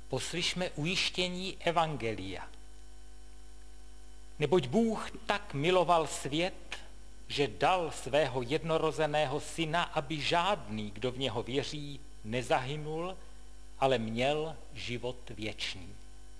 Poslyšme ujištění evangelia. Neboť Bůh tak miloval svět, že dal svého jednorozeného syna, aby žádný, kdo v něho věří, nezahynul, ale měl život věčný.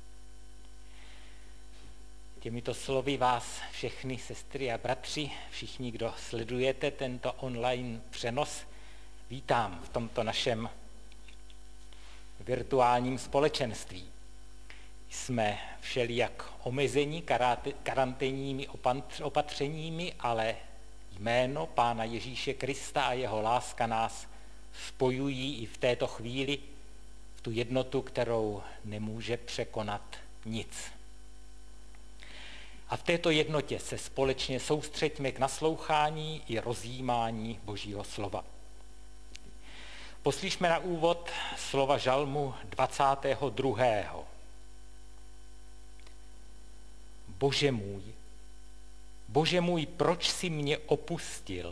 Těmito slovy vás všechny sestry a bratři, všichni, kdo sledujete tento online přenos, vítám v tomto našem virtuálním společenství. Jsme všelijak omezení karanténními opatřeními, ale jméno Pána Ježíše Krista a jeho láska nás spojují i v této chvíli v tu jednotu, kterou nemůže překonat nic. A v této jednotě se společně soustřeďme k naslouchání i rozjímání Božího slova. Poslyšme na úvod slova žalmu 22. Bože můj, proč jsi mě opustil?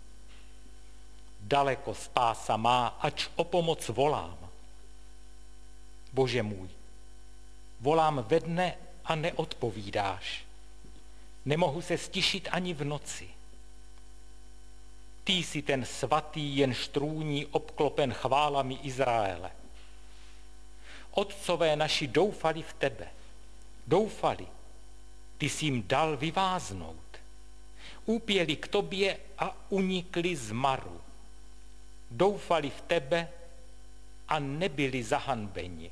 Daleko spása má, ač o pomoc volám. Bože můj, volám ve dne a neodpovídáš. Nemohu se stišit ani v noci. Ty jsi ten svatý, jenž trůní obklopen chválami Izraele. Otcové naši doufali v tebe. Doufali. Ty jsi jim dal vyváznout. Úpěli k tobě a unikli z maru. Doufali v tebe a nebyli zahanbeni.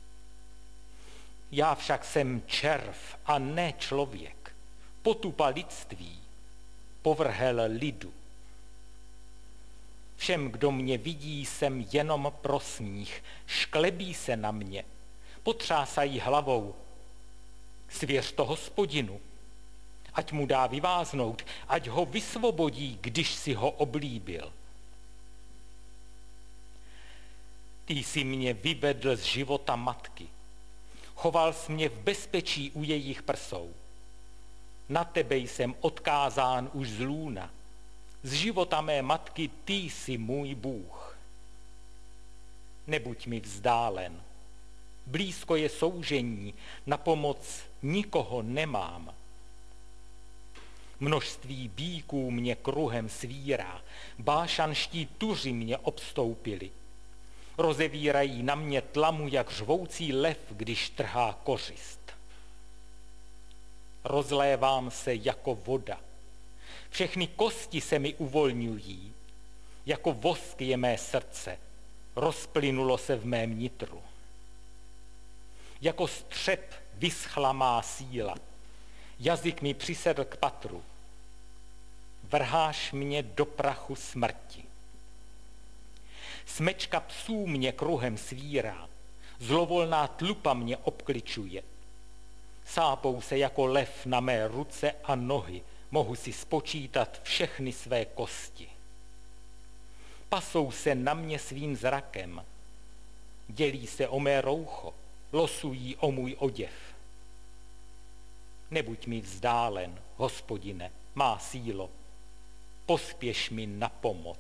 Já však jsem červ a ne člověk. Potupa lidství, povrhel lidu. Všem, kdo mě vidí, jsem jenom prosmích, šklebí se na mě, potřásají hlavou. Svěř to Hospodinu, ať mu dá vyváznout, ať ho vysvobodí, když si ho oblíbil. Ty jsi mě vyvedl z života matky, choval jsi mě v bezpečí u jejich prsou. Na tebe jsem odkázán už z lůna. Z života mé matky ty jsi můj Bůh. Nebuď mi vzdálen. Blízko je soužení, na pomoc nikoho nemám. Množství býků mě kruhem svírá, bášanští tuři mě obstoupili. Rozevírají na mě tlamu, jak řvoucí lev, když trhá kořist. Rozlévám se jako voda. Všechny kosti se mi uvolňují. Jako vosk je mé srdce. Rozplynulo se v mém nitru. Jako střep vyschla má síla. Jazyk mi přisedl k patru. Vrháš mě do prachu smrti. Smečka psů mě kruhem svírá. Zlovolná tlupa mě obkličuje. Sápou se jako lev na mé ruce a nohy, mohu si spočítat všechny své kosti. Pasou se na mě svým zrakem, dělí se o mé roucho, losují o můj oděv. Nebuď mi vzdálen, Hospodine, má sílo, pospěš mi na pomoc.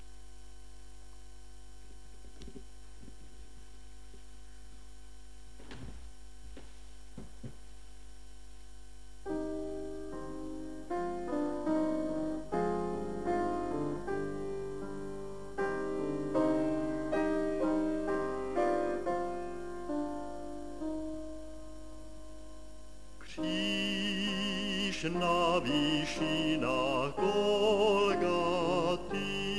Na výšinách Golgaty,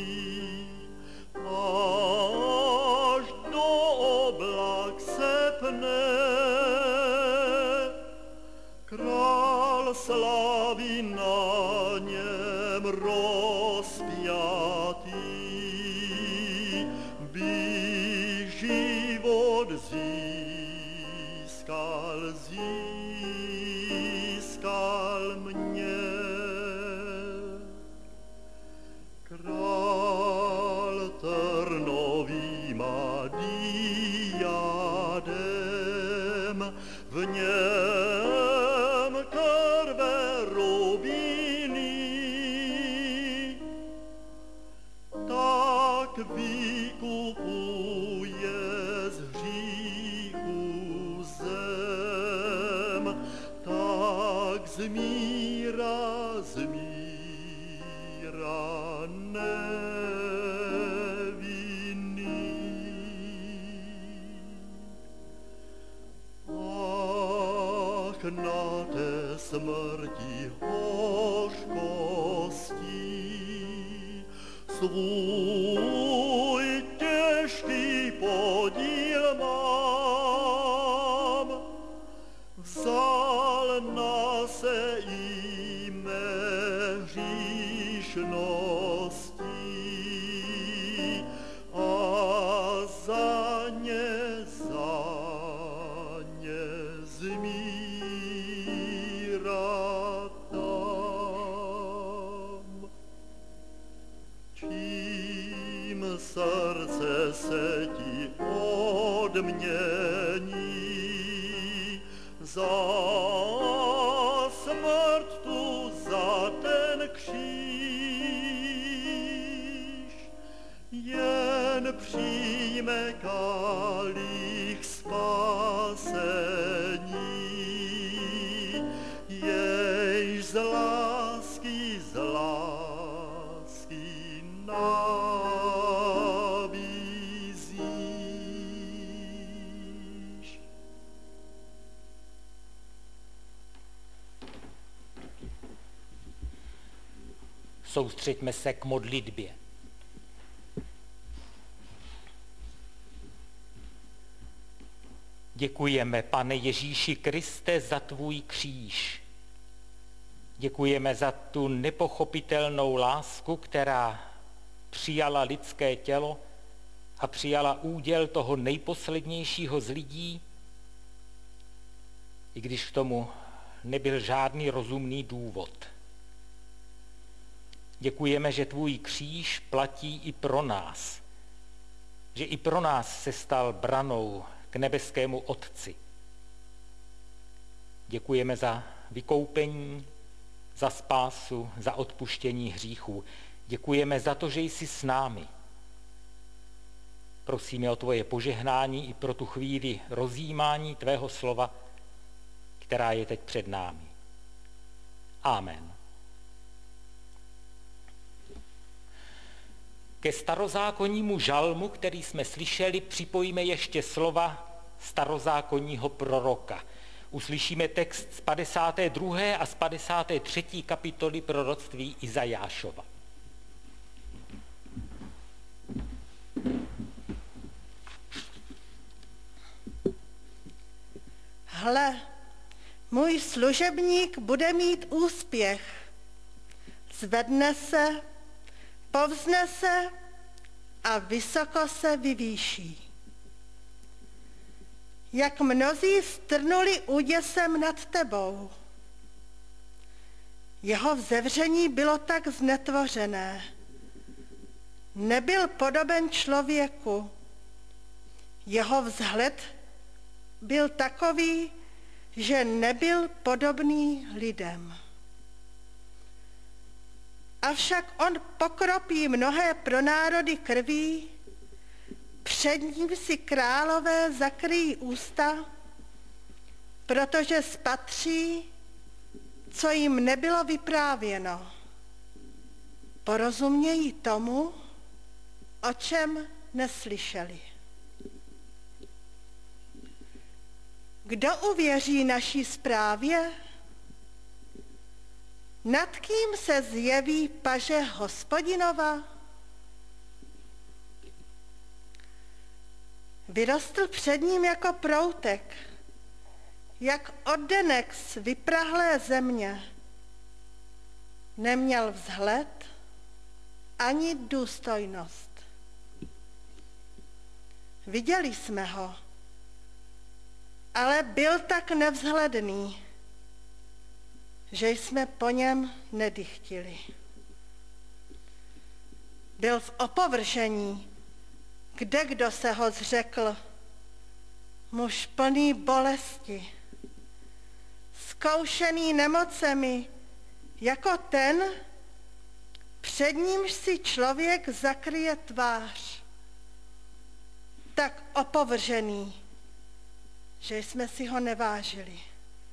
až do oblak se pne. Král slávy na něm rozpjatý, by život získal mě. Král trnový má diadem, v něm krve rubiny, tak vykupuje z hříchu na té smrti hořkostí svůj těžký podíl mám, vzal na se i mé hříšností a za ně zmírat tam. Čím srdce se ti odmění za smrt tu, za ten kříž, jen přijme kalich spasení, jež z lásky nabízíš. Soustřeďme se k modlitbě. Děkujeme, Pane Ježíši Kriste, za tvůj kříž. Děkujeme za tu nepochopitelnou lásku, která přijala lidské tělo a přijala úděl toho nejposlednějšího z lidí, i když k tomu nebyl žádný rozumný důvod. Děkujeme, že tvůj kříž platí i pro nás, že i pro nás se stal branou k nebeskému Otci. Děkujeme za vykoupení, za spásu, za odpuštění hříchů. Děkujeme za to, že jsi s námi. Prosíme o tvoje požehnání i pro tu chvíli rozjímání tvého slova, která je teď před námi. Amen. Ke starozákonnímu žalmu, který jsme slyšeli, připojíme ještě slova starozákonního proroka. Uslyšíme text z 52. a z 53. kapitoly proroctví Izajášova. Hle, můj služebník bude mít úspěch. Zvedne se, povznese a vysoko se vyvýší. Jak mnozí strnuli úděsem nad tebou. Jeho vzevření bylo tak znetvořené. Nebyl podoben člověku. Jeho vzhled byl takový, že nebyl podobný lidem. Avšak on pokropí mnohé pronárody krví, před ním si králové zakryjí ústa, protože spatří, co jim nebylo vyprávěno. Porozumějí tomu, o čem neslyšeli. Kdo uvěří naší zprávě? Nad kým se zjeví paže Hospodinova? Vyrostl před ním jako proutek, jak oddenek z vyprahlé země. Neměl vzhled ani důstojnost. Viděli jsme ho, ale byl tak nevzhledný, že jsme po něm nedychtili. Byl v opovržení, kde kdo se ho zřekl, muž plný bolesti, zkoušený nemocemi, jako ten, před nímž si člověk zakryje tvář. Tak opovržený, že jsme si ho nevážili.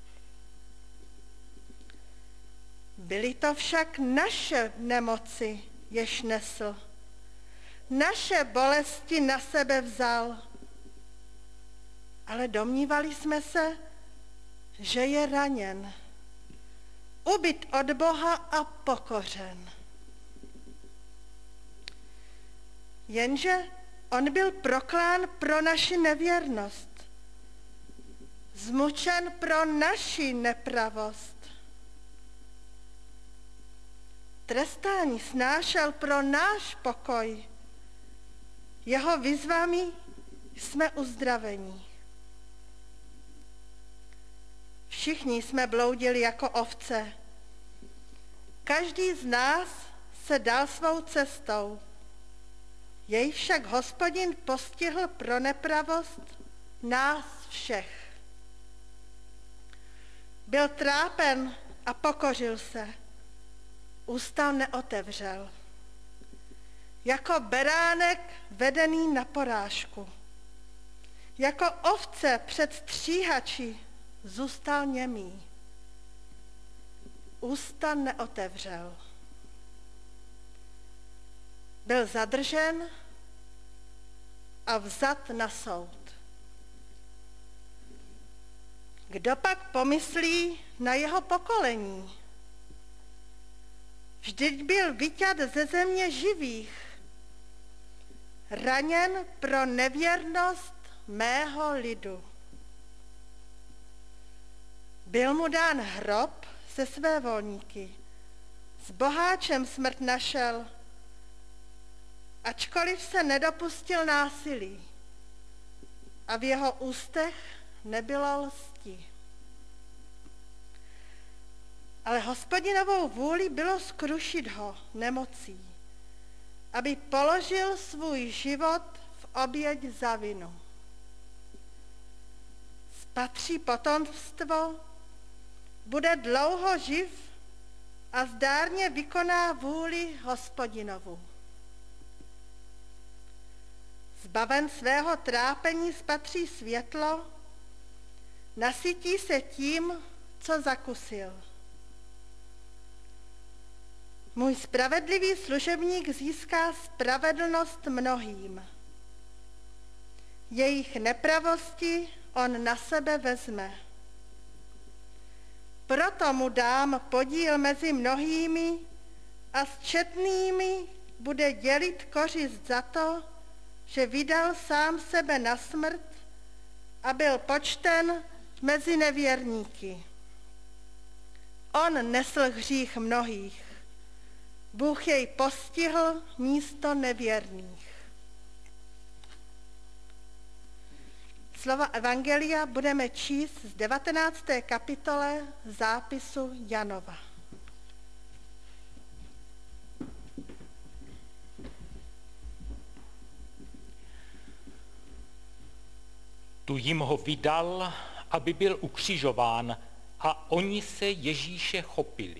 Byly to však naše nemoci, jež nesl. Naše bolesti na sebe vzal. Ale domnívali jsme se, že je raněn, ubit od Boha a pokořen. Jenže on byl proklán pro naši nevěrnost, zmučen pro naši nepravost. Trestání snášel pro náš pokoj. Jeho výzvami jsme uzdraveni. Všichni jsme bloudili jako ovce. Každý z nás se dal svou cestou. Jej však Hospodin postihl pro nepravost nás všech. Byl trápen a pokořil se. Ústa neotevřel. Jako beránek vedený na porážku. Jako ovce před stříhači zůstal němý. Ústa neotevřel. Byl zadržen a vzat na soud. Kdo pak pomyslí na jeho pokolení? Vždyť byl vyťat ze země živých, raněn pro nevěrnost mého lidu. Byl mu dán hrob se své volníky, s boháčem smrt našel, ačkoliv se nedopustil násilí a v jeho ústech nebylo lsti. Ale Hospodinovou vůli bylo skrušit ho nemocí, aby položil svůj život v oběť za vinu. Spatří potomstvo, bude dlouho živ a zdárně vykoná vůli Hospodinovu. Zbaven svého trápení spatří světlo, nasytí se tím, co zakusil. Můj spravedlivý služebník získá spravedlnost mnohým. Jejich nepravosti on na sebe vezme. Proto mu dám podíl mezi mnohými a s četnými bude dělit kořist za to, že vydal sám sebe na smrt a byl počten mezi nevěrníky. On nesl hřích mnohých. Bůh jej postihl místo nevěrných. Slova Evangelia budeme číst z 19. kapitole zápisu Janova. Tu jim ho vydal, aby byl ukřižován, a oni se Ježíše chopili.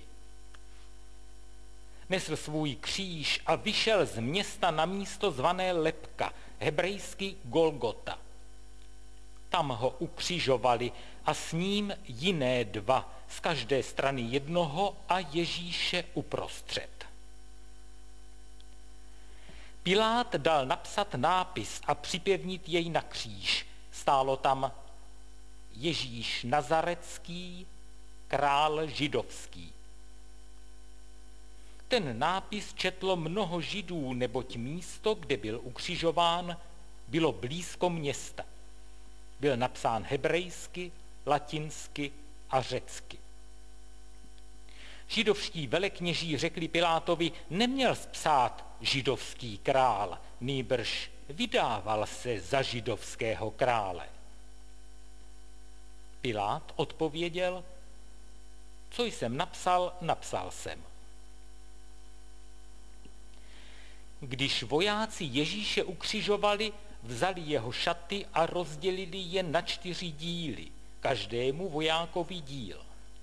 Nesl svůj kříž a vyšel z města na místo zvané Lebka, hebrejsky Golgota. Tam ho ukřižovali a s ním jiné dva, z každé strany jednoho a Ježíše uprostřed. Pilát dal napsat nápis a připevnit jej na kříž. Stálo tam Ježíš Nazarecký, král židovský. Ten nápis četlo mnoho Židů, neboť místo, kde byl ukřižován, bylo blízko města. Byl napsán hebrejsky, latinsky a řecky. Židovští velekněží řekli Pilátovi, neměl psát židovský král, nýbrž vydával se za židovského krále. Pilát odpověděl, co jsem napsal, napsal jsem. Když vojáci Ježíše ukřižovali, vzali jeho šaty a rozdělili je na 4 díly, každému vojákovi díl.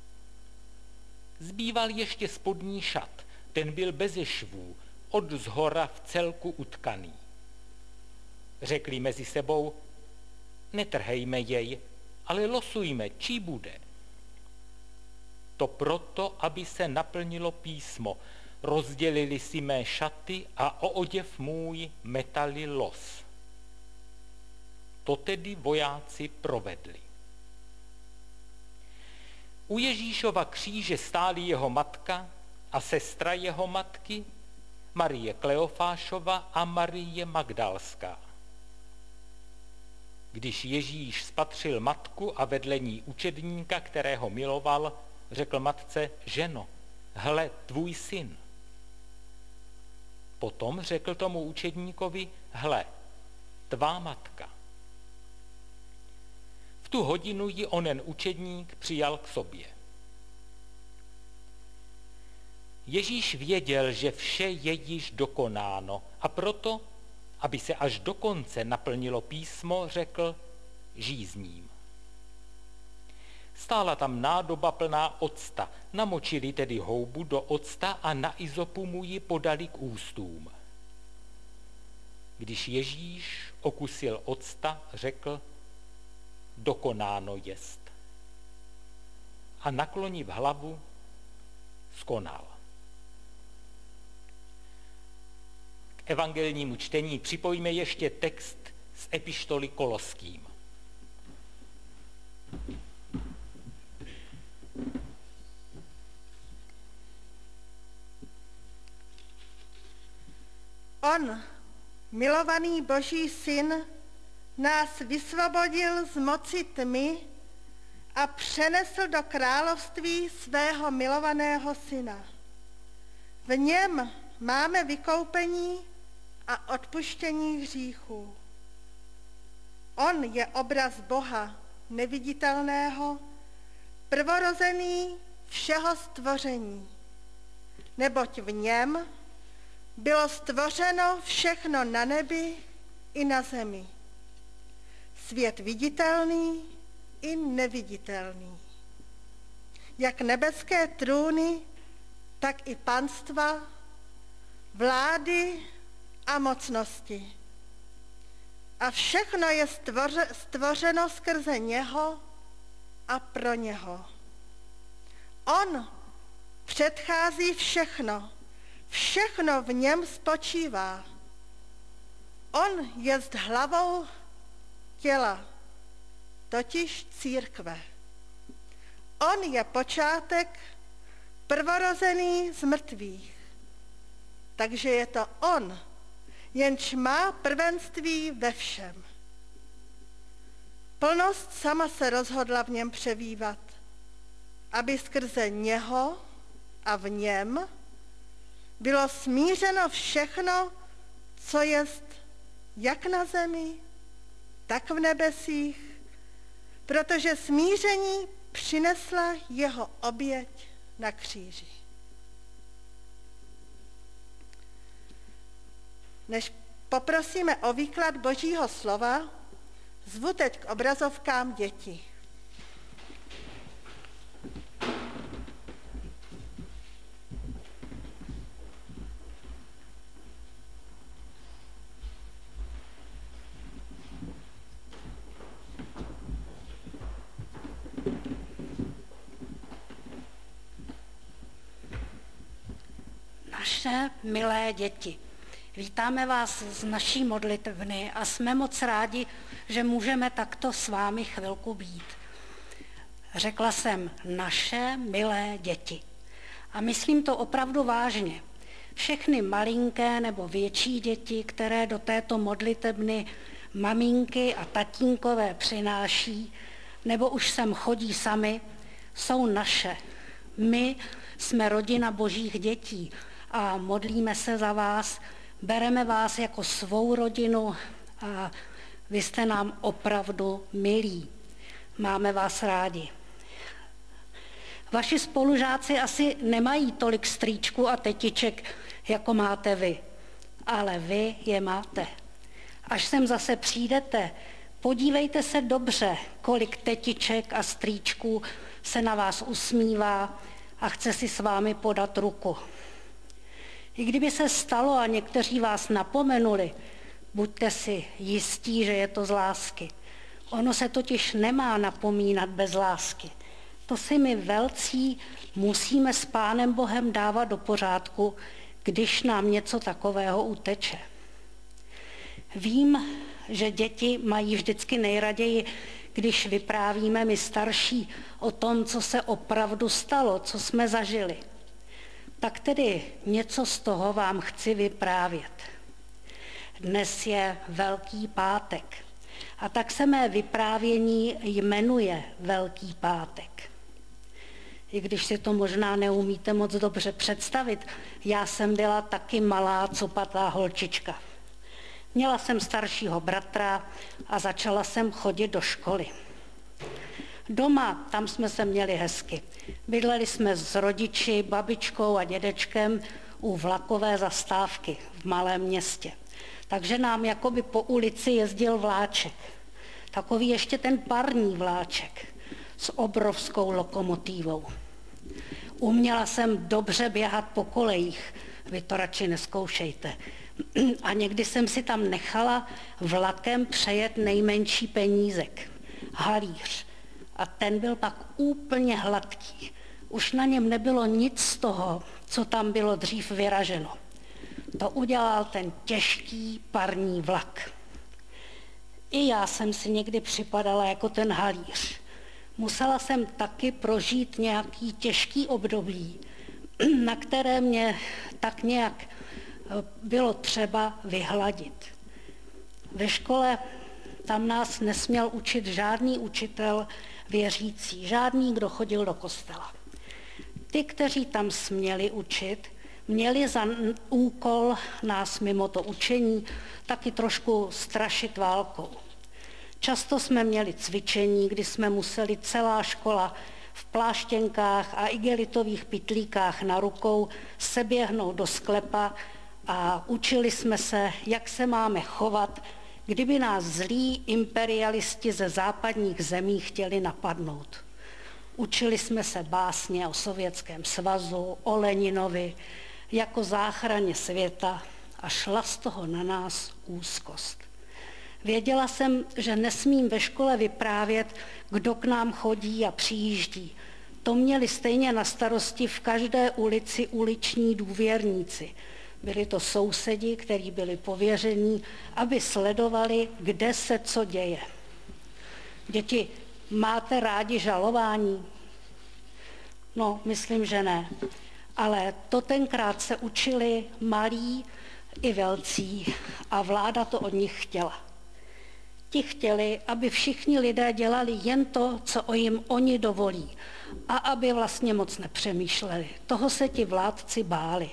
Zbýval ještě spodní šat, ten byl beze švů, od zhora v celku utkaný. Řekli mezi sebou, netrhejme jej, ale losujme, čí bude. To proto, aby se naplnilo písmo, rozdělili si mé šaty a o oděv můj metali los. To tedy vojáci provedli. U Ježíšova kříže stály jeho matka a sestra jeho matky, Marie Kleofášova a Marie Magdalská. Když Ježíš spatřil matku a vedle ní učedníka, kterého miloval, řekl matce: ženo, hle, tvůj syn. Potom řekl tomu učedníkovi: hle, tvá matka. V tu hodinu ji onen učedník přijal k sobě. Ježíš věděl, že vše je již dokonáno, a proto, aby se až do konce naplnilo písmo, řekl: žízním. Stála tam nádoba plná octa, namočili tedy houbu do octa a na izopu mu ji podali k ústům. Když Ježíš okusil octa, řekl: dokonáno jest. A nakloniv hlavu, skonal. K evangelnímu čtení připojíme ještě text z epištoly Koloským. On, milovaný Boží syn, nás vysvobodil z moci tmy a přenesl do království svého milovaného syna. V něm máme vykoupení a odpuštění hříchů. On je obraz Boha neviditelného, prvorozený všeho stvoření, neboť v něm bylo stvořeno všechno na nebi i na zemi. Svět viditelný i neviditelný. Jak nebeské trůny, tak i panstva, vlády a mocnosti. A všechno je stvořeno skrze něho a pro něho. On předchází všechno. Všechno v něm spočívá. On jest hlavou těla, totiž církve. On je počátek, prvorozený z mrtvých. Takže je to on, jenž má prvenství ve všem. Plnost sama se rozhodla v něm přebývat, aby skrze něho a v něm bylo smířeno všechno, co jest jak na zemi, tak v nebesích, protože smíření přinesla jeho oběť na kříži. Než poprosíme o výklad Božího slova, zvu teď k obrazovkám děti. Naše milé děti, vítáme vás z naší modlitevny a jsme moc rádi, že můžeme takto s vámi chvilku být. Řekla jsem naše milé děti a myslím to opravdu vážně. Všechny malinké nebo větší děti, které do této modlitebny maminky a tatínkové přináší, nebo už sem chodí sami, jsou naše. My jsme rodina Božích dětí a modlíme se za vás, bereme vás jako svou rodinu a vy jste nám opravdu milí. Máme vás rádi. Vaši spolužáci asi nemají tolik strýčků a tetiček, jako máte vy, ale vy je máte. Až sem zase přijdete, podívejte se dobře, kolik tetiček a strýčků se na vás usmívá a chce si s vámi podat ruku. I kdyby se stalo a někteří vás napomenuli, buďte si jistí, že je to z lásky. Ono se totiž nemá napomínat bez lásky. To si my velcí musíme s Pánem Bohem dávat do pořádku, když nám něco takového uteče. Vím, že děti mají vždycky nejraději, když vyprávíme my starší o tom, co se opravdu stalo, co jsme zažili. Tak tedy něco z toho vám chci vyprávět. Dnes je Velký pátek a tak se mé vyprávění jmenuje Velký pátek. I když si to možná neumíte moc dobře představit, já jsem byla taky malá copatá holčička. Měla jsem staršího bratra a začala jsem chodit do školy. Doma, tam jsme se měli hezky. Bydleli jsme s rodiči, babičkou a dědečkem u vlakové zastávky v malém městě. Takže nám jakoby po ulici jezdil vláček. Takový ještě ten parní vláček s obrovskou lokomotivou. Uměla jsem dobře běhat po kolejích, vy to radši nezkoušejte. A někdy jsem si tam nechala vlakem přejet nejmenší penízek, halíř. A ten byl pak úplně hladký. Už na něm nebylo nic z toho, co tam bylo dřív vyraženo. To udělal ten těžký parní vlak. I já jsem si někdy připadala jako ten halíř. Musela jsem taky prožít nějaký těžký období, na které mě tak nějak bylo třeba vyhladit. Ve škole tam nás nesměl učit žádný učitel věřící, žádný, kdo chodil do kostela. Ty, kteří tam směli učit, měli za úkol nás mimo to učení taky trošku strašit válkou. Často jsme měli cvičení, kdy jsme museli celá škola v pláštěnkách a igelitových pytlíkách na rukou seběhnout do sklepa a učili jsme se, jak se máme chovat, kdyby nás zlí imperialisti ze západních zemí chtěli napadnout. Učili jsme se básně o Sovětském svazu, o Leninovi, jako záchraně světa a šla z toho na nás úzkost. Věděla jsem, že nesmím ve škole vyprávět, kdo k nám chodí a přijíždí. To měli stejně na starosti v každé ulici uliční důvěrníci. Byli to sousedi, kteří byli pověření, aby sledovali, kde se co děje. Děti, máte rádi žalování? No, myslím, že ne. Ale to tenkrát se učili malí i velcí a vláda to od nich chtěla. Ti chtěli, aby všichni lidé dělali jen to, co jim oni dovolí a aby vlastně moc nepřemýšleli. Toho se ti vládci báli.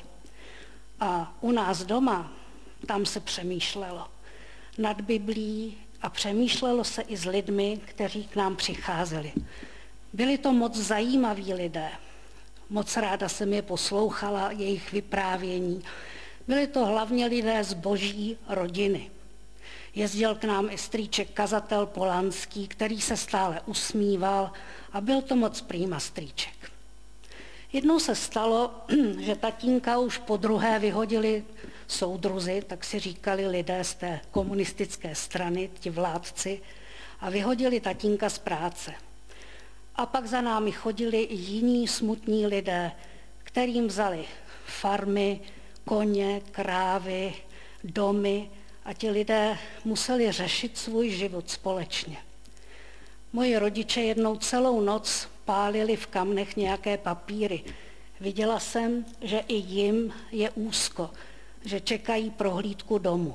A u nás doma, tam se přemýšlelo nad Biblí a přemýšlelo se i s lidmi, kteří k nám přicházeli. Byli to moc zajímaví lidé. Moc ráda jsem je poslouchala, jejich vyprávění. Byli to hlavně lidé z boží rodiny. Jezdil k nám i strýček kazatel Polanský, který se stále usmíval a byl to moc prýma strýček. Jednou se stalo, že tatínka už po druhé vyhodili soudruzi, tak si říkali lidé z té komunistické strany, ti vládci, a vyhodili tatínka z práce. A pak za námi chodili i jiní smutní lidé, kterým vzali farmy, koně, krávy, domy a ti lidé museli řešit svůj život společně. Moji rodiče jednou celou noc pálili v kamnech nějaké papíry. Viděla jsem, že i jim je úzko, že čekají prohlídku domů.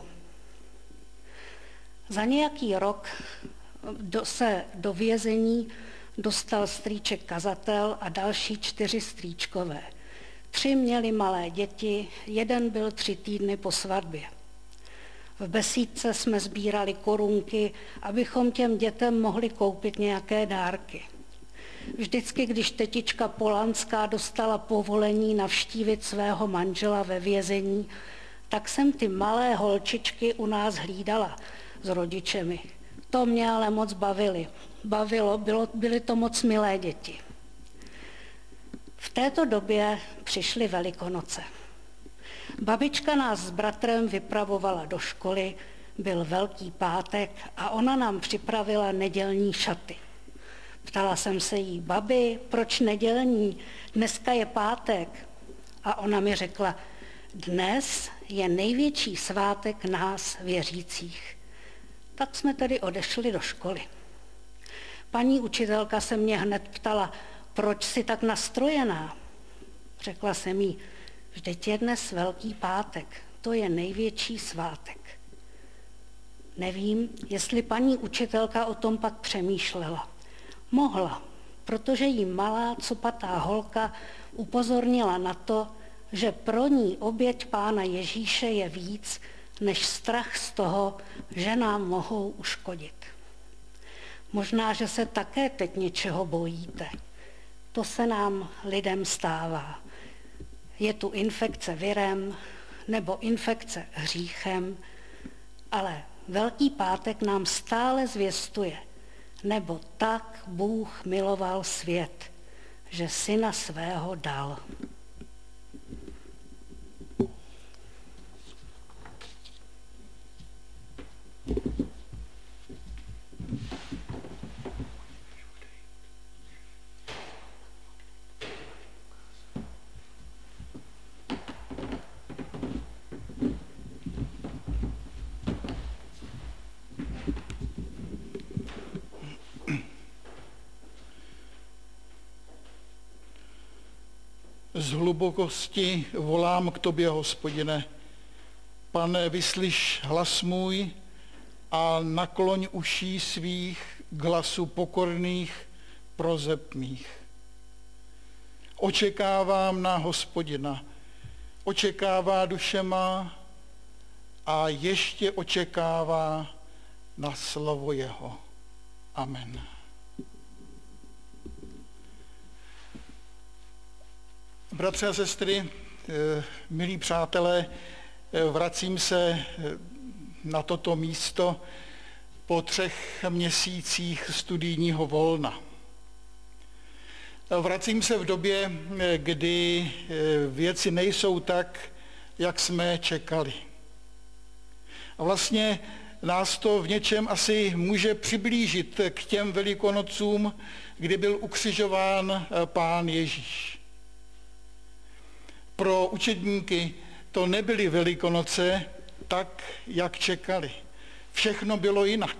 Za nějaký rok se do vězení dostal strýček kazatel a další 4 strýčkové. 3 měli malé děti, 1 byl 3 týdny po svatbě. V besídce jsme sbírali korunky, abychom těm dětem mohli koupit nějaké dárky. Vždycky, když tetička Polanská dostala povolení navštívit svého manžela ve vězení, tak jsem ty malé holčičky u nás hlídala s rodičemi. To mě ale moc byly to moc milé děti. V této době přišly Velikonoce. Babička nás s bratrem vypravovala do školy, byl Velký pátek a ona nám připravila nedělní šaty. Ptala jsem se jí, babi, proč nedělní? Dneska je pátek. A ona mi řekla, dnes je největší svátek nás věřících. Tak jsme tedy odešli do školy. Paní učitelka se mě hned ptala, proč jsi tak nastrojená. Řekla jsem jí, vždyť je dnes Velký pátek, to je největší svátek. Nevím, jestli paní učitelka o tom pak přemýšlela. Mohla, protože jí malá copatá holka upozornila na to, že pro ní oběť Pána Ježíše je víc, než strach z toho, že nám mohou uškodit. Možná, že se také teď něčeho bojíte. To se nám lidem stává. Je tu infekce virem nebo infekce hříchem, ale Velký pátek nám stále zvěstuje, nebo tak Bůh miloval svět, že syna svého dal. Z hlubokosti volám k tobě, Hospodine. Pane, vyslyš hlas můj a nakloň uší svých k hlasu pokorných proseb mých. Očekávám na Hospodina, očekává duše má a ještě očekává na slovo jeho. Amen. Bratři a sestry, milí přátelé, vracím se na toto místo po 3 měsících studijního volna. Vracím se v době, kdy věci nejsou tak, jak jsme čekali. A vlastně nás to v něčem asi může přiblížit k těm Velikonocům, kdy byl ukřižován Pán Ježíš. Pro učedníky to nebyly Velikonoce tak, jak čekali. Všechno bylo jinak.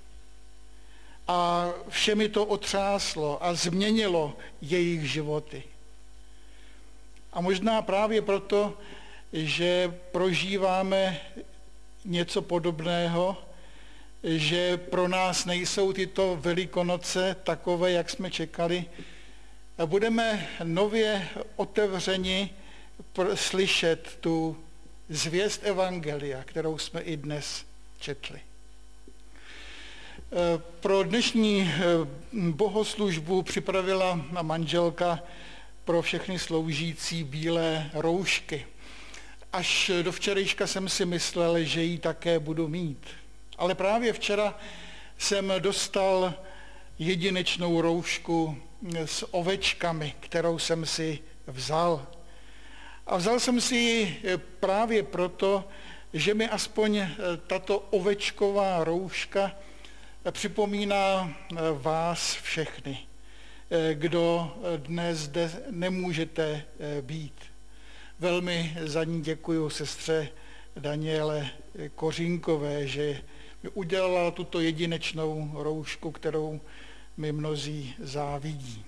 A všemi to otřáslo a změnilo jejich životy. A možná právě proto, že prožíváme něco podobného, že pro nás nejsou tyto Velikonoce takové, jak jsme čekali, budeme nově otevřeni slyšet tu zvěst evangelia, kterou jsme i dnes četli. Pro dnešní bohoslužbu připravila manželka pro všechny sloužící bílé roušky. Až do včerejška jsem si myslel, že ji také budu mít. Ale právě včera jsem dostal jedinečnou roušku s ovečkami, kterou jsem si vzal. A vzal jsem si ji právě proto, že mi aspoň tato ovečková rouška připomíná vás všechny, kdo dnes zde nemůžete být. Velmi za ní děkuji sestře Daniele Kořínkové, že mi udělala tuto jedinečnou roušku, kterou mi mnozí závidí.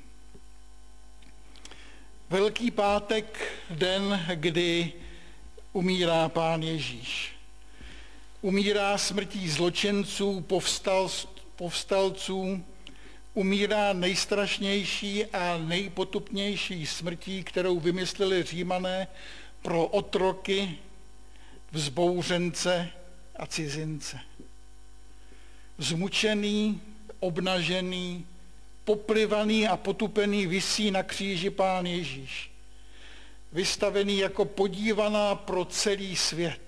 Velký pátek, den, kdy umírá Pán Ježíš. Umírá smrtí zločinců, povstalců, umírá nejstrašnější a nejpotupnější smrtí, kterou vymysleli Římané pro otroky, vzbouřence a cizince. Zmučený, obnažený, poplivaný a potupený visí na kříži Pán Ježíš, vystavený jako podívaná pro celý svět.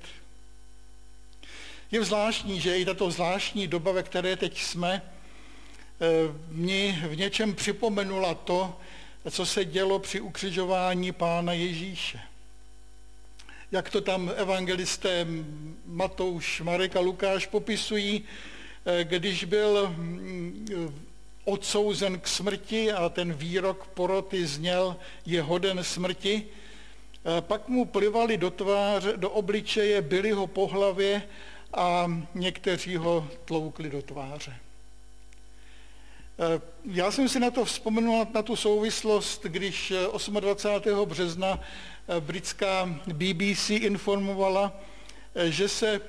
Je zvláštní, že i tato zvláštní doba, ve které teď jsme, mě v něčem připomenula to, co se dělo při ukřižování Pána Ježíše. Jak to tam evangelisté Matouš, Marek a Lukáš popisují, když byl odsouzen k smrti a ten výrok poroty zněl, je hoden smrti, pak mu plivali do tváře, do obličeje, bili ho po hlavě a někteří ho tloukli do tváře. Já jsem si na to vzpomenul, na tu souvislost, když 28. března britská BBC informovala, že se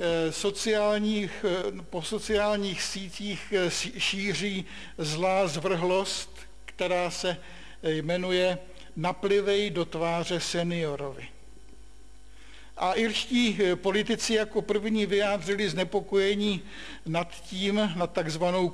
po sociálních sítích šíří zlá zvrhlost, která se jmenuje Naplivej do tváře seniorovi. A irští politici jako první vyjádřili znepokojení nad takzvanou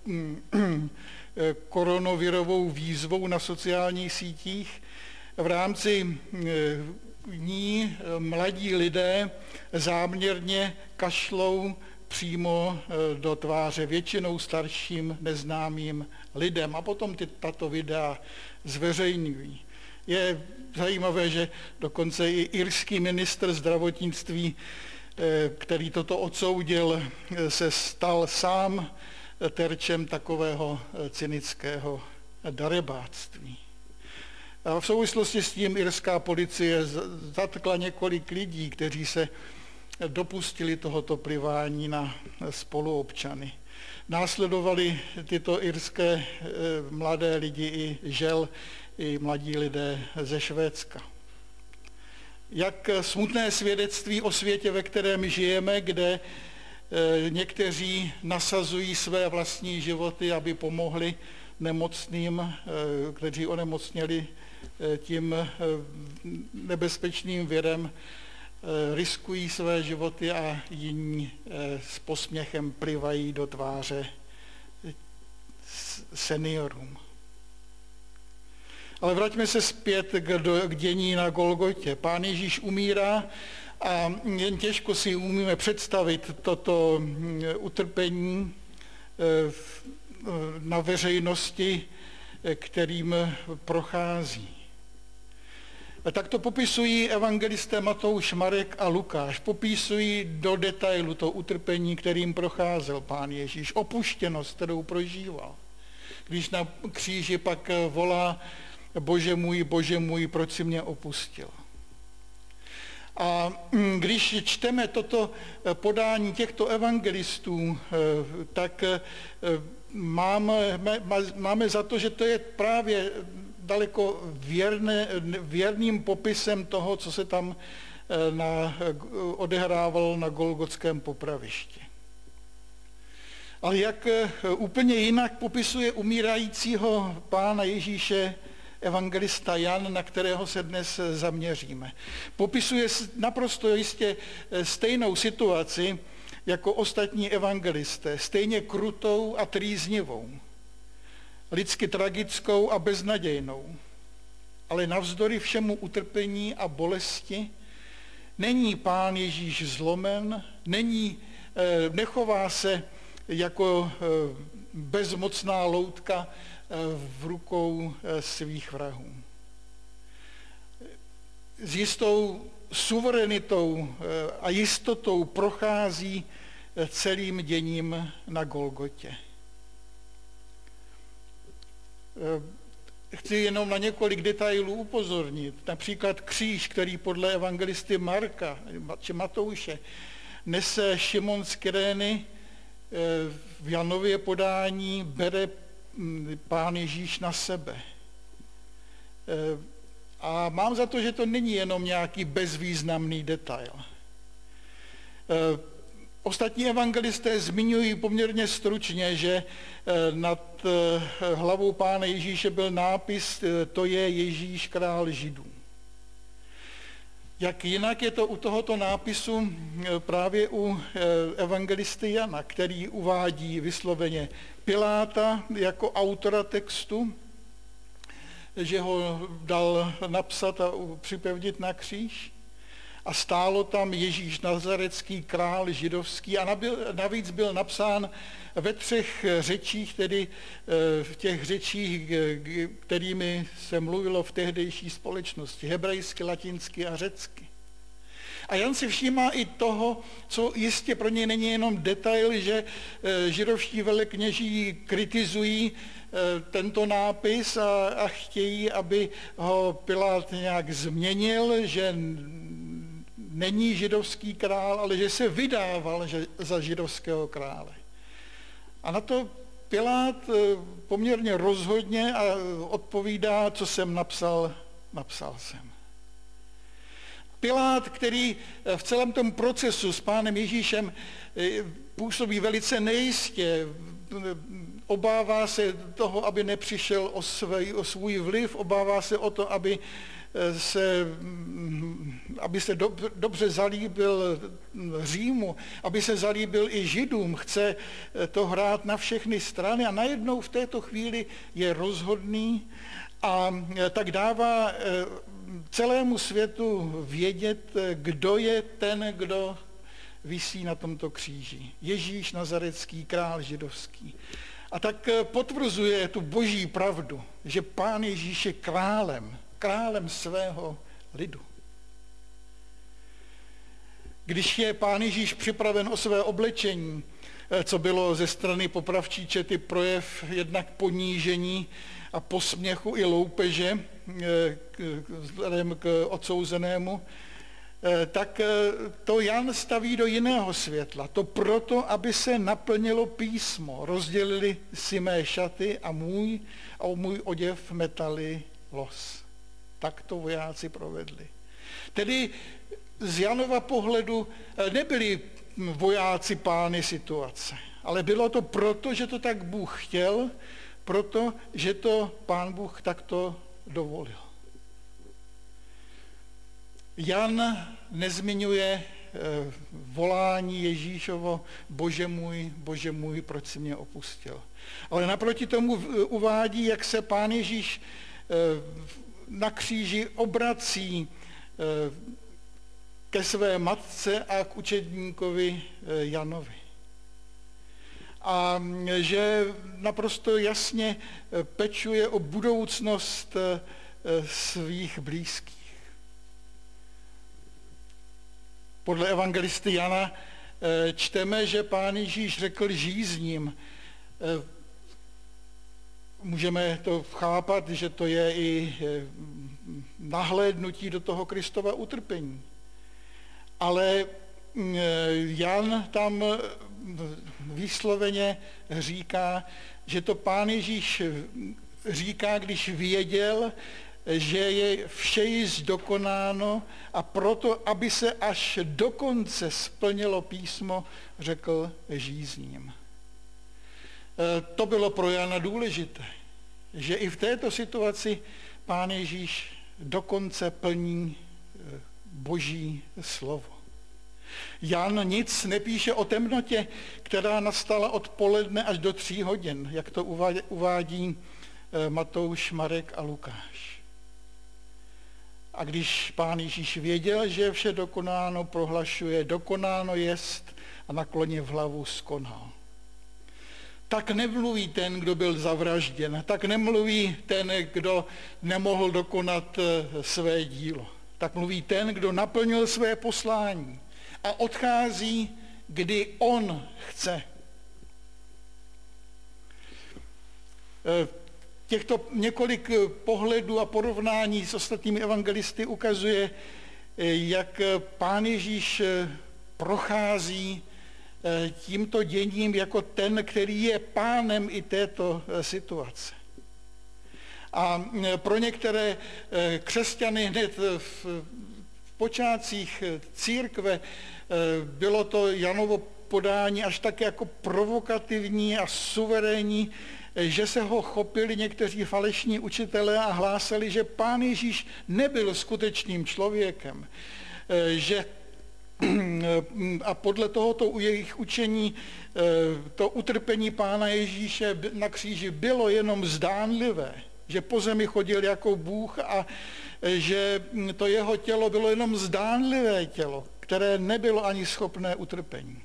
koronavirovou výzvou na sociálních sítích. V rámci ní mladí lidé záměrně kašlou přímo do tváře většinou starším neznámým lidem a potom tato videa zveřejňují. Je zajímavé, že dokonce i irský ministr zdravotnictví, který toto odsoudil, se stal sám terčem takového cynického darebáctví. A v souvislosti s tím irská policie zatkla několik lidí, kteří se dopustili tohoto plivání na spoluobčany. Následovali tyto irské mladé lidi i mladí lidé ze Švédska. Jak smutné svědectví o světě, ve kterém žijeme, kde někteří nasazují své vlastní životy, aby pomohli nemocným, kteří onemocněli tím nebezpečným virem, riskují své životy a jiní s posměchem plivají do tváře seniorům. Ale vraťme se zpět k dění na Golgotě. Pán Ježíš umírá a jen těžko si umíme představit toto utrpení na veřejnosti, kterým prochází. Tak to popisují evangelisté Matouš, Marek a Lukáš. Popisují do detailu to utrpení, kterým procházel Pán Ježíš, opuštěnost, kterou prožíval. Když na kříži pak volá: Bože můj, proč jsi mě opustil? A když čteme toto podání těchto evangelistů, tak máme za to, že to je právě daleko věrným popisem toho, co se tam odehrávalo na Golgotském popravišti. Ale jak úplně jinak popisuje umírajícího Pána Ježíše evangelista Jan, na kterého se dnes zaměříme. Popisuje naprosto jistě stejnou situaci jako ostatní evangelisté, stejně krutou a trýznivou, lidsky tragickou a beznadějnou. Ale navzdory všemu utrpení a bolesti není Pán Ježíš zlomen, nechová se jako bezmocná loutka v rukou svých vrahů. S jistou suverenitou a jistotou prochází celým děním na Golgotě. Chci jenom na několik detailů upozornit. Například kříž, který podle evangelisty Marka či Matouše nese Šimon z Kyrény, v Janově podání bere Pán Ježíš na sebe. A mám za to, že to není jenom nějaký bezvýznamný detail. Ostatní evangelisté zmiňují poměrně stručně, že nad hlavou Pána Ježíše byl nápis: To je Ježíš, král Židů. Jak jinak je to u tohoto nápisu právě u evangelisty Jana, který uvádí vysloveně Piláta jako autora textu, že ho dal napsat a připevnit na kříž. A stálo tam Ježíš Nazarecký, král židovský, a navíc byl napsán ve 3 řečích, tedy v těch řečích, kterými se mluvilo v tehdejší společnosti, hebrejsky, latinsky a řecky. A Jan si všímá i toho, co jistě pro něj není jenom detail, že židovští velekněží kritizují tento nápis a chtějí, aby ho Pilát nějak změnil, že není židovský král, ale že se vydával za židovského krále. A na to Pilát poměrně rozhodně a odpovídá, co jsem napsal, napsal jsem. Pilát, který v celém tom procesu s pánem Ježíšem působí velice nejistě, obává se toho, aby nepřišel o svůj vliv, obává se o to, aby se dobře zalíbil Římu, aby se zalíbil i Židům, chce to hrát na všechny strany a najednou v této chvíli je rozhodný a tak dává celému světu vědět, kdo je ten, kdo visí na tomto kříži. Ježíš Nazarecký, král židovský. A tak potvrzuje tu boží pravdu, že pán Ježíš je králem svého lidu. Když je pán Ježíš připraven o své oblečení, co bylo ze strany popravčí čety projev jednak ponížení a posměchu i loupeže vzhledem k odsouzenému, tak to Jan staví do jiného světla. To proto, aby se naplnilo písmo. Rozdělili si mé šaty a můj oděv metali los. Tak to vojáci provedli. Tedy z Janova pohledu nebyli vojáci pány situace, ale bylo to proto, že to tak Bůh chtěl, proto, že to pán Bůh takto dovolil. Jan nezmiňuje volání Ježíšovo, Bože můj, proč jsi mě opustil. Ale naproti tomu uvádí, jak se pán Ježíš na kříži obrací ke své matce a k učedníkovi Janovi. A že naprosto jasně pečuje o budoucnost svých blízkých. Podle evangelisty Jana čteme, že pán Ježíš řekl žízním. Můžeme to chápat, že to je i nahlédnutí do toho Kristova utrpení. Ale Jan tam výsloveně říká, že to pán Ježíš říká, když věděl, že je vše již dokonáno a proto, aby se až do konce splnilo písmo, řekl žízním. To bylo pro Jana důležité, že i v této situaci pán Ježíš dokonce plní boží slovo. Jan nic nepíše o temnotě, která nastala od poledne až do 3 hodin, jak to uvádí Matouš, Marek a Lukáš. A když pán Ježíš věděl, že je vše dokonáno, prohlašuje, dokonáno jest a nakloně v hlavu skonal. Tak nemluví ten, kdo byl zavražděn, tak nemluví ten, kdo nemohl dokonat své dílo. Tak mluví ten, kdo naplnil své poslání a odchází, kdy on chce. Těchto několik pohledů a porovnání s ostatními evangelisty ukazuje, jak pán Ježíš prochází tímto děním jako ten, který je pánem i této situace. A pro některé křesťany hned v počátcích církve bylo to Janovo podání až tak jako provokativní a suverénní, že se ho chopili někteří falešní učitelé a hlásali, že pán Ježíš nebyl skutečným člověkem, že a podle tohoto jejich učení to utrpení pána Ježíše na kříži bylo jenom zdánlivé, že po zemi chodil jako Bůh a že to jeho tělo bylo jenom zdánlivé tělo, které nebylo ani schopné utrpení.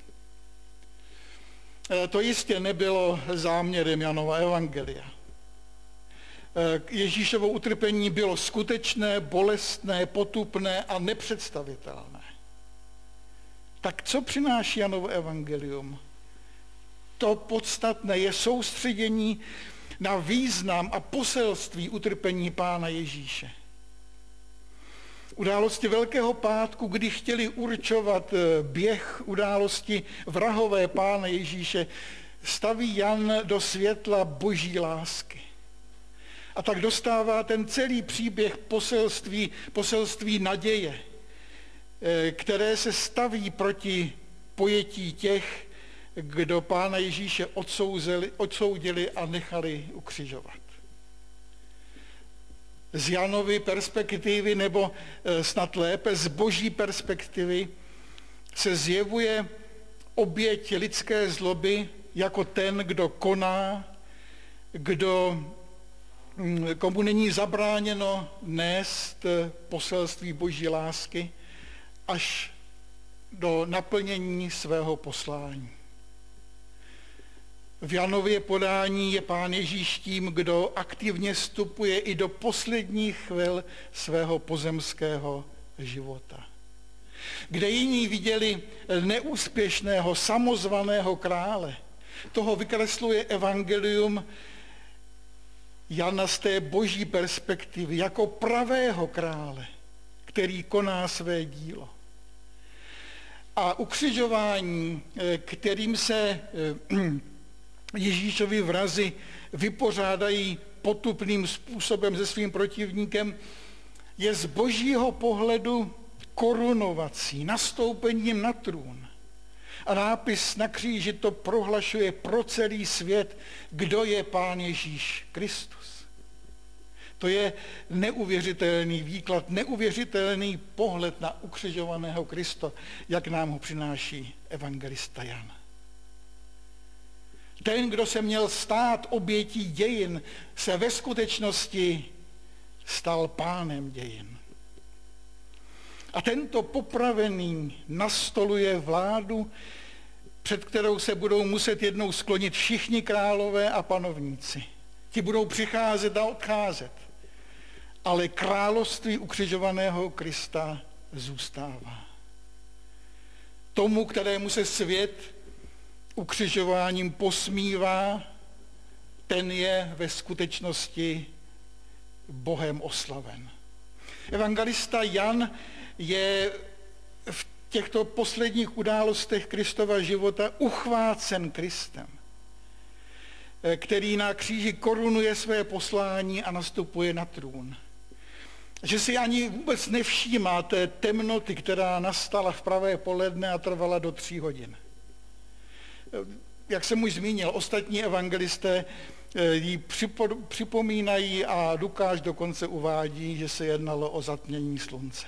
To jistě nebylo záměrem Janova evangelia. Ježíšovo utrpení bylo skutečné, bolestné, potupné a nepředstavitelné. Tak co přináší Janovo evangelium? To podstatné je soustředění na význam a poselství utrpení pána Ježíše. Události Velkého pátku, kdy chtěli určovat běh události, vrahové pána Ježíše staví Jan do světla boží lásky. A tak dostává ten celý příběh poselství naděje, které se staví proti pojetí těch, kdo Pána Ježíše odsoudili a nechali ukřižovat. Z Janovy perspektivy, nebo snad lépe z boží perspektivy, se zjevuje oběť lidské zloby jako ten, kdo koná, komu není zabráněno nést poselství boží lásky až do naplnění svého poslání. V Janově podání je Pán Ježíš tím, kdo aktivně vstupuje i do posledních chvil svého pozemského života. Kde jiní viděli neúspěšného, samozvaného krále, toho vykresluje evangelium Jana z té boží perspektivy jako pravého krále, který koná své dílo. A ukřižování, kterým se Ježíšovi vrazi vypořádají potupným způsobem se svým protivníkem, je z božího pohledu korunovací, nastoupením na trůn. A nápis na kříži to prohlašuje pro celý svět, kdo je Pán Ježíš Kristus. To je neuvěřitelný výklad, neuvěřitelný pohled na ukřižovaného Krista, jak nám ho přináší evangelista Jan. Ten, kdo se měl stát obětí dějin, se ve skutečnosti stal pánem dějin. A tento popravený nastoluje vládu, před kterou se budou muset jednou sklonit všichni králové a panovníci. Ti budou přicházet a odcházet. Ale království ukřižovaného Krista zůstává. Tomu, kterému se svět ukřižováním posmívá, ten je ve skutečnosti Bohem oslaven. Evangelista Jan je v těchto posledních událostech Kristova života uchvácen Kristem, který na kříži korunuje své poslání a nastupuje na trůn. Že si ani vůbec nevšímá té temnoty, která nastala v pravé poledne a trvala do 3 hodin. Jak jsem už zmínil, ostatní evangelisté ji připomínají a Lukáš dokonce uvádí, že se jednalo o zatmění slunce.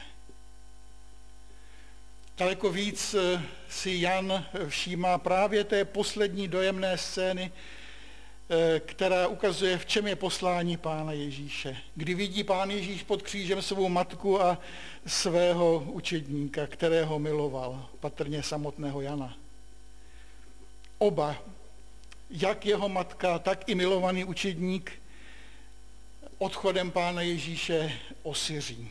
Daleko víc si Jan všímá právě té poslední dojemné scény, která ukazuje, v čem je poslání Pána Ježíše. Kdy vidí Pán Ježíš pod křížem svou matku a svého učedníka, kterého miloval, patrně samotného Jana. Oba, jak jeho matka, tak i milovaný učedník, odchodem Pána Ježíše osyří.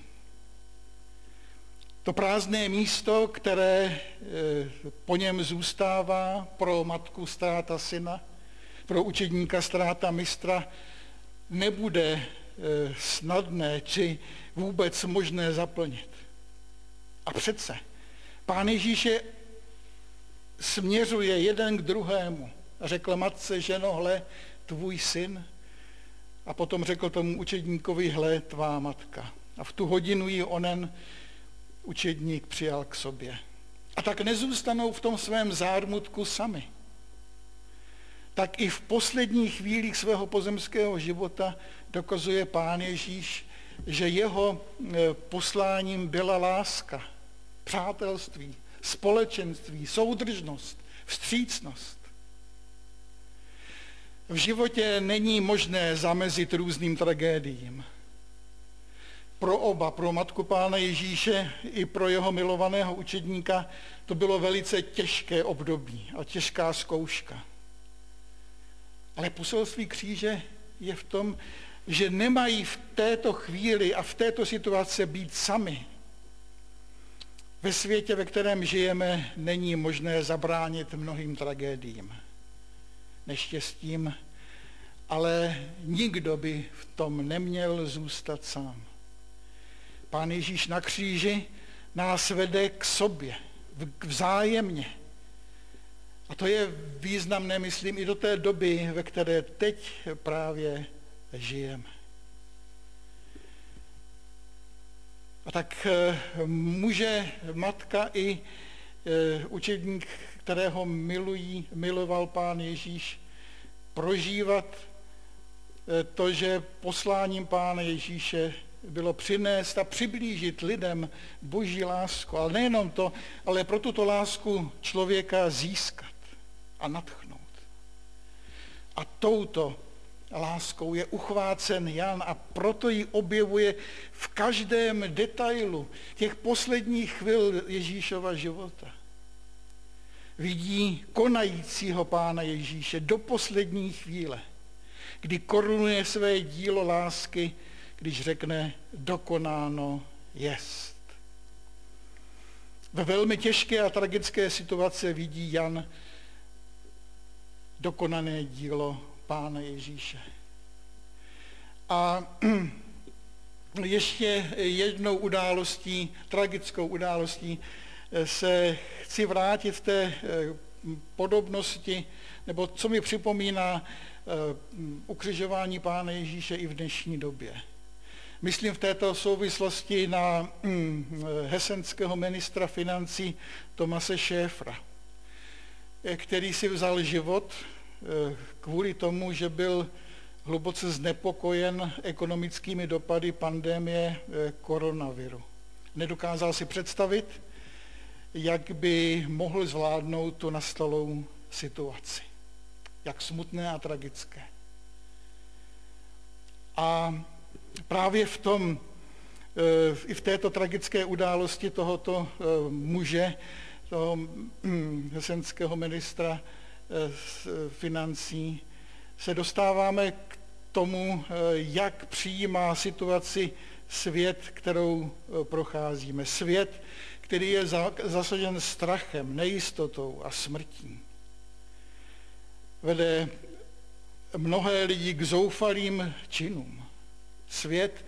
To prázdné místo, které po něm zůstává, pro matku ztráta syna, pro učedníka ztráta mistra, nebude snadné či vůbec možné zaplnit. A přece Pán Ježíš směřuje jeden k druhému. A řekl matce, ženo, hle, tvůj syn. A potom řekl tomu učedníkovi, hle, tvá matka. A v tu hodinu ji onen učedník přijal k sobě. A tak nezůstanou v tom svém zármutku sami. Tak i v posledních chvílích svého pozemského života dokazuje Pán Ježíš, že jeho posláním byla láska, přátelství, společenství, soudržnost, vstřícnost. V životě není možné zamezit různým tragédiím. Pro oba, pro matku Pána Ježíše i pro jeho milovaného učedníka, to bylo velice těžké období a těžká zkouška. Ale poselství kříže je v tom, že nemají v této chvíli a v této situaci být sami. Ve světě, ve kterém žijeme, není možné zabránit mnohým tragédiím, neštěstím, ale nikdo by v tom neměl zůstat sám. Pán Ježíš na kříži nás vede k sobě, vzájemně. A to je významné, myslím, i do té doby, ve které teď právě žijeme. A tak může matka i učedník, kterého miloval Pán Ježíš, prožívat to, že posláním Pána Ježíše bylo přinést a přiblížit lidem Boží lásku. Ale nejenom to, ale pro tuto lásku člověka získat a nadchnout. A touto láskou je uchvácen Jan a proto ji objevuje v každém detailu těch posledních chvil Ježíšova života. Vidí konajícího Pána Ježíše do poslední chvíle, kdy korunuje své dílo lásky, když řekne dokonáno jest. Ve velmi těžké a tragické situaci vidí Jan dokonané dílo Pána Ježíše. A ještě jednou událostí, tragickou událostí, se chci vrátit v té podobnosti, nebo co mi připomíná ukřižování Pána Ježíše i v dnešní době. Myslím v této souvislosti na hesenského ministra financí Tomase Schäfera, který si vzal život kvůli tomu, že byl hluboce znepokojen ekonomickými dopady pandemie koronaviru. Nedokázal si představit, jak by mohl zvládnout tu nastalou situaci. Jak smutné a tragické. A právě v tom, i v této tragické události tohoto muže, toho hesenského ministra financí, se dostáváme k tomu, jak přijímá situaci svět, kterou procházíme. Svět, který je zasažen strachem, nejistotou a smrtí. Vede mnohé lidi k zoufalým činům. Svět,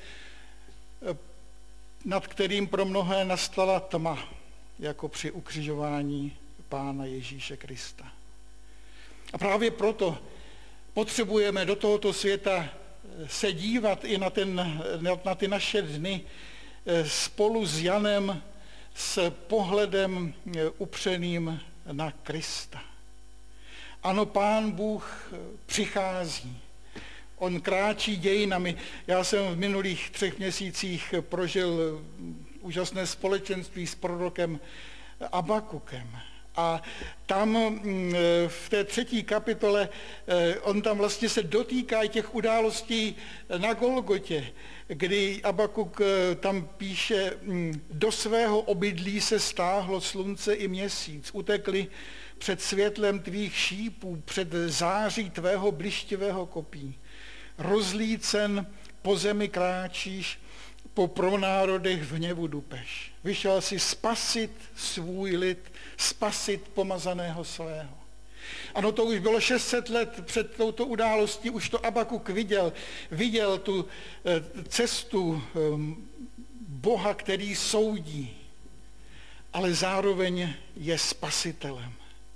nad kterým pro mnohé nastala tma, jako při ukřižování Pána Ježíše Krista. A právě proto potřebujeme do tohoto světa se dívat i na ty naše dny spolu s Janem s pohledem upřeným na Krista. Ano, Pán Bůh přichází. On kráčí dějinami. Já jsem v minulých 3 měsících prožil úžasné společenství s prorokem Abakukem. A tam v té 3. kapitole on tam vlastně se dotýká i těch událostí na Golgotě, kdy Abakuk tam píše, do svého obydlí se stáhlo slunce i měsíc, utekli před světlem tvých šípů, před září tvého blištivého kopí. Rozlícen po zemi kráčíš, po pronárodech v hněvu dupeš. Vyšel si spasit svůj lid, spasit pomazaného svého. Ano, to už bylo 600 let před touto událostí, už to Abakuk viděl tu cestu Boha, který soudí, ale zároveň je spasitelem.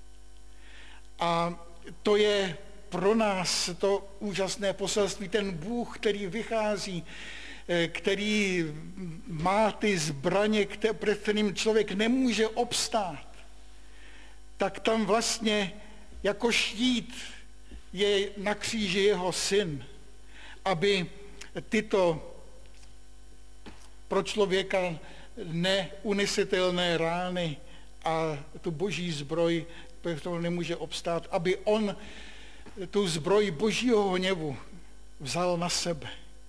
A to je pro nás to úžasné poselství, ten Bůh, který vychází, který má ty zbraně, před kterým člověk nemůže obstát, tak tam vlastně jako štít je na kříži jeho syn, aby tyto pro člověka neunesitelné rány a tu boží zbroj, kterou nemůže obstát, aby on tu zbroj božího hněvu vzal na sebe.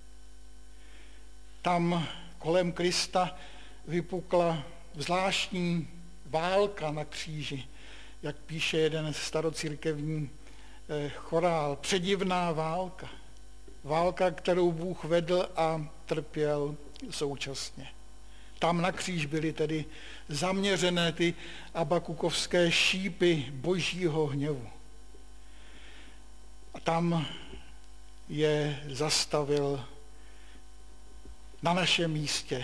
Tam kolem Krista vypukla zvláštní válka na kříži, jak píše jeden starocírkevní chorál. Předivná válka. Válka, kterou Bůh vedl a trpěl současně. Tam na kříž byly tedy zaměřené ty abakukovské šípy božího hněvu. A tam je zastavil na našem místě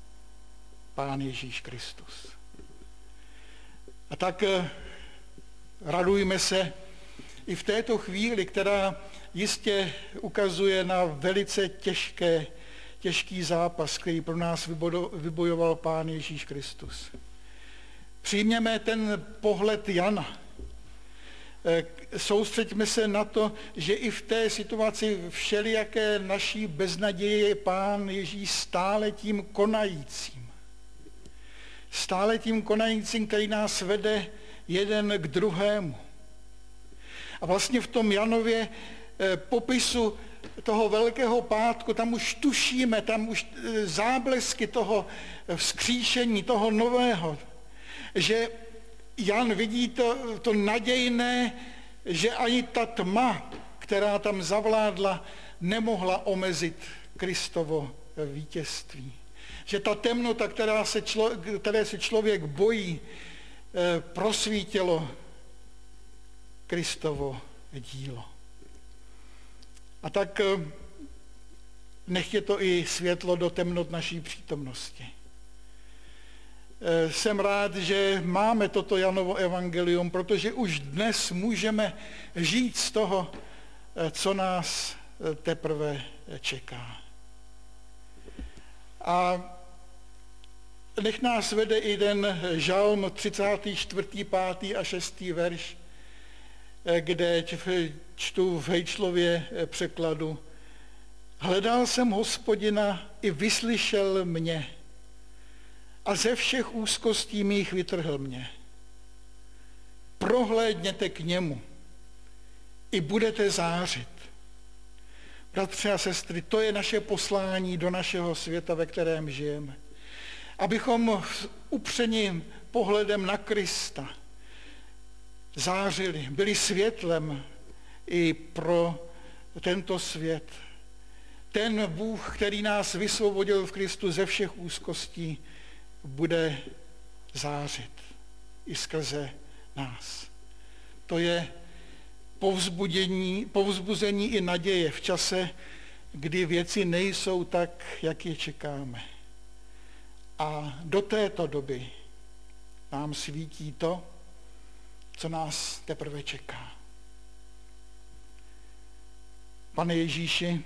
Pán Ježíš Kristus. A tak radujme se i v této chvíli, která jistě ukazuje na velice těžký zápas, který pro nás vybojoval Pán Ježíš Kristus. Přijměme ten pohled Jana. Soustřeďme se na to, že i v té situaci všelijaké naší beznaděje je Pán Ježíš stále tím konajícím. Stále tím konajícím, který nás vede jeden k druhému. A vlastně v tom Janově popisu toho Velkého pátku, tam už tušíme, tam už záblesky toho vzkříšení, toho nového, že Jan vidí to nadějné, že ani ta tma, která tam zavládla, nemohla omezit Kristovo vítězství. Že ta temnota, které se člověk bojí, prosvítilo Kristovo dílo. A tak nech je to i světlo do temnot naší přítomnosti. Jsem rád, že máme toto Janovo evangelium, protože už dnes můžeme žít z toho, co nás teprve čeká. A nech nás vede i ten žalm 34., 5. a 6. verš, kde čtu v Hejčlově překladu. Hledal jsem Hospodina, i vyslyšel mě a ze všech úzkostí mých vytrhl mě. Prohlédněte k němu, i budete zářit. Bratři a sestry, to je naše poslání do našeho světa, ve kterém žijeme. Abychom upřeným pohledem na Krista zářili, byli světlem i pro tento svět. Ten Bůh, který nás vysvobodil v Kristu ze všech úzkostí, bude zářit i skrze nás. To je povzbuzení i naděje v čase, kdy věci nejsou tak, jak je čekáme. A do této doby nám svítí to, co nás teprve čeká. Pane Ježíši,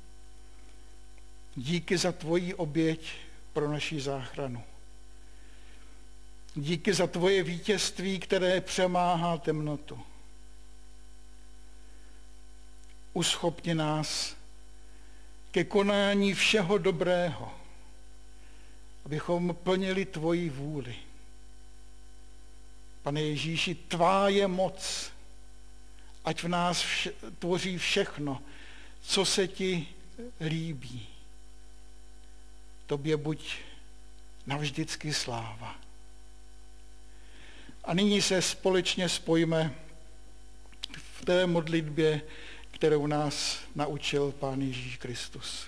díky za tvoji oběť pro naši záchranu. Díky za tvoje vítězství, které přemáhá temnotu. Uschopni nás ke konání všeho dobrého, abychom plnili tvoji vůli. Pane Ježíši, tvá je moc, ať v nás tvoří všechno, co se ti líbí. Tobě buď navždycky sláva. A nyní se společně spojíme v té modlitbě, kterou nás naučil Pán Ježíš Kristus.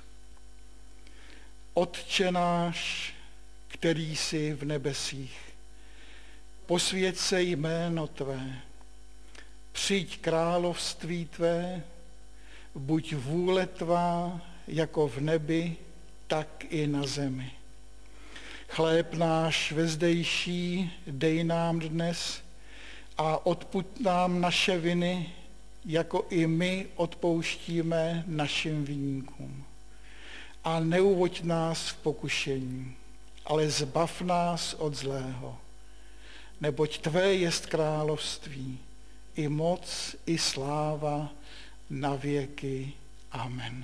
Otče náš, který jsi v nebesích, posvěť se jméno tvé, přijď království tvé, buď vůle tvá jako v nebi, tak i na zemi. Chléb náš vezdejší dej nám dnes a odpuť nám naše viny, jako i my odpouštíme našim viníkům. A neuvoď nás v pokušení, ale zbav nás od zlého. Neboť tvé jest království, i moc, i sláva na věky. Amen.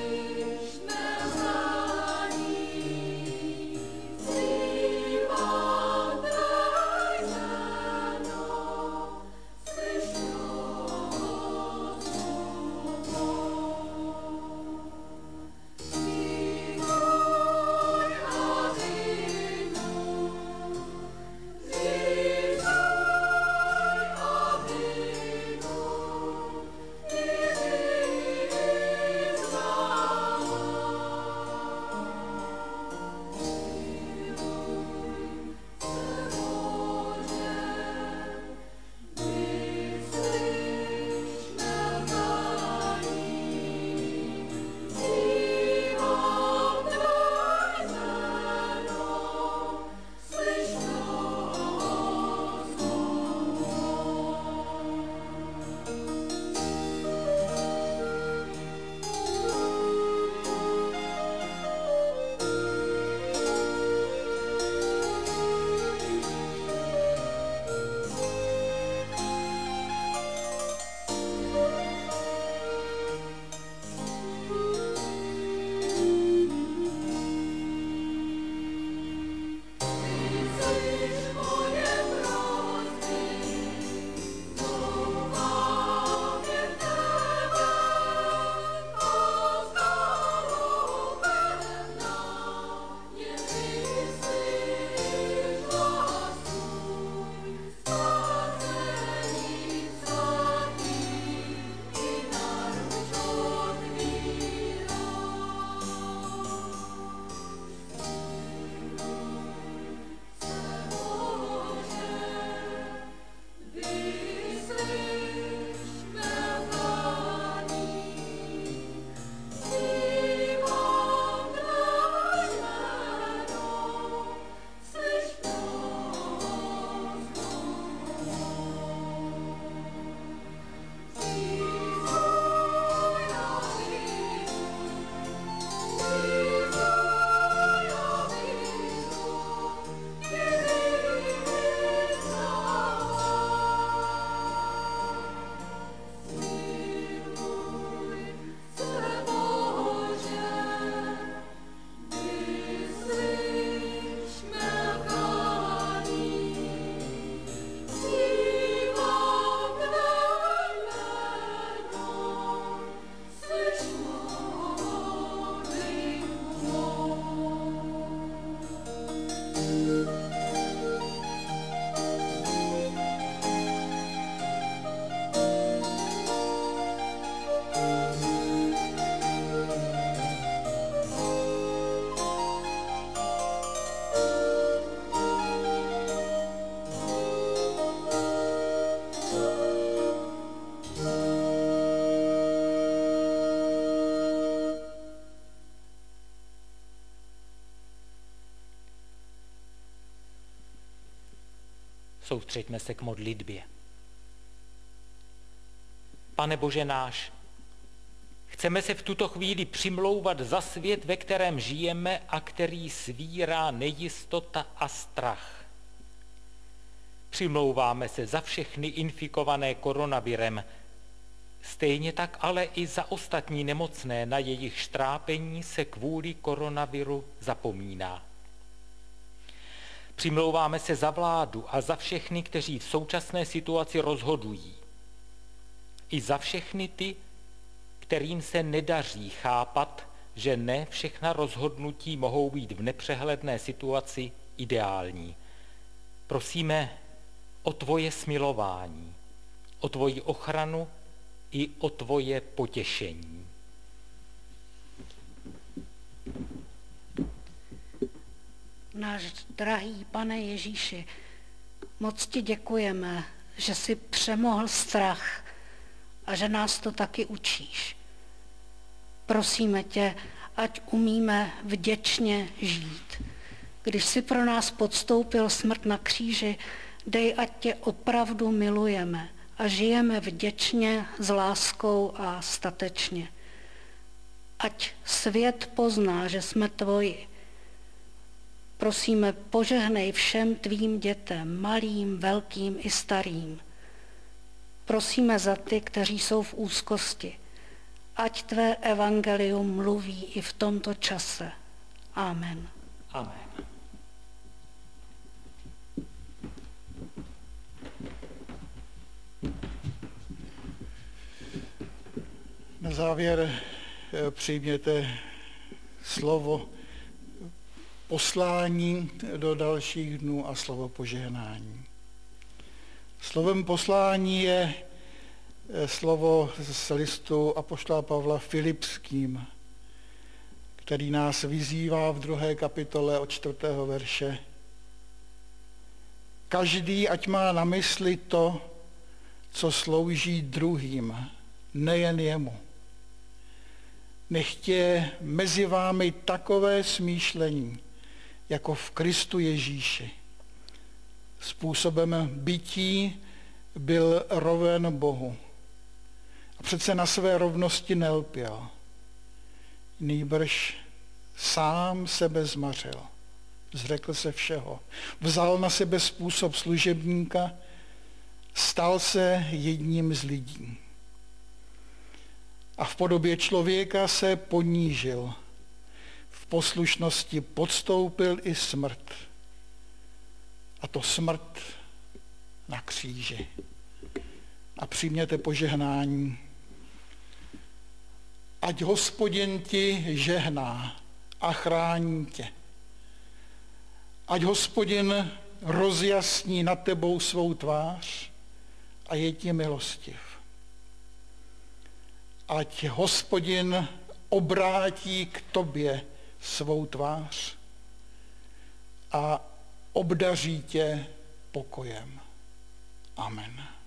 Oh soustřeďme se k modlitbě. Pane Bože náš, chceme se v tuto chvíli přimlouvat za svět, ve kterém žijeme a který svírá nejistota a strach. Přimlouváme se za všechny infikované koronavirem, stejně tak ale i za ostatní nemocné, na jejich štrápení se kvůli koronaviru zapomíná. Přimlouváme se za vládu a za všechny, kteří v současné situaci rozhodují. I za všechny ty, kterým se nedaří chápat, že ne všechna rozhodnutí mohou být v nepřehledné situaci ideální. Prosíme o tvoje smilování, o tvoji ochranu i o tvoje potěšení. Náš drahý Pane Ježíši, moc ti děkujeme, že jsi přemohl strach a že nás to taky učíš. Prosíme tě, ať umíme vděčně žít. Když jsi pro nás podstoupil smrt na kříži, dej, ať tě opravdu milujeme a žijeme vděčně, s láskou a statečně. Ať svět pozná, že jsme tvoji. Prosíme, požehnej všem tvým dětem, malým, velkým i starým. Prosíme za ty, kteří jsou v úzkosti. Ať tvé evangelium mluví i v tomto čase. Amen. Amen. Na závěr přijměte slovo poslání do dalších dnů a slovo požehnání. Slovem poslání je slovo z listu apoštola Pavla Filipským, který nás vyzývá v 2. kapitole od 4. verše. Každý, ať má na mysli to, co slouží druhým, nejen jemu. Nechť je mezi vámi takové smýšlení, jako v Kristu Ježíši. Způsobem bytí byl roven Bohu. A přece na své rovnosti nelpěl. Nýbrž sám sebe zmařil. Zřekl se všeho. Vzal na sebe způsob služebníka, stal se jedním z lidí. A v podobě člověka se ponížil. V poslušnosti podstoupil i smrt. A to smrt na kříži. A přijměte požehnání. Ať Hospodin ti žehná a chrání tě. Ať Hospodin rozjasní nad tebou svou tvář a je ti milostiv. Ať Hospodin obrátí k tobě svou tvář a obdaří tě pokojem. Amen.